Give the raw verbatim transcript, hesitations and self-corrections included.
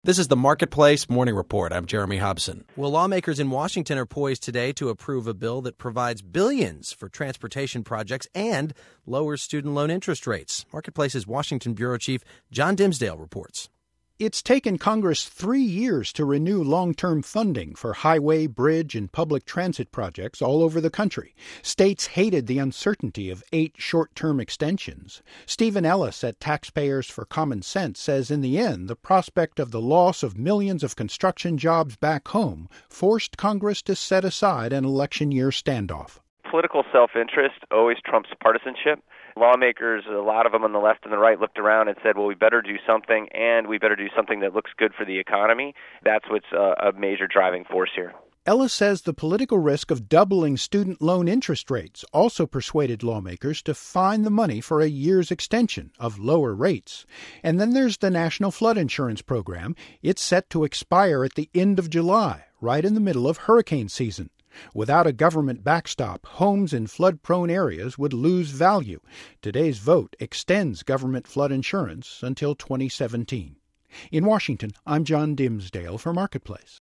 This is the Marketplace Morning Report. I'm Jeremy Hobson. Well, lawmakers in Washington are poised today to approve a bill that provides billions for transportation projects and lowers student loan interest rates. Marketplace's Washington bureau chief John Dimsdale reports. It's taken Congress three years to renew long-term funding for highway, bridge, and public transit projects all over the country. States hated the uncertainty of eight short-term extensions. Stephen Ellis at Taxpayers for Common Sense says in the end, the prospect of the loss of millions of construction jobs back home forced Congress to set aside an election year standoff. Political self-interest always trumps partisanship. Lawmakers, a lot of them on the left and the right, looked around and said, well, we better do something, and we better do something that looks good for the economy. That's what's a, a major driving force here. Ellis says the political risk of doubling student loan interest rates also persuaded lawmakers to find the money for a year's extension of lower rates. And then there's the National Flood Insurance Program. It's set to expire at the end of July, right in the middle of hurricane season. Without a government backstop, homes in flood-prone areas would lose value. Today's vote extends government flood insurance until twenty seventeen. In Washington, I'm John Dimsdale for Marketplace.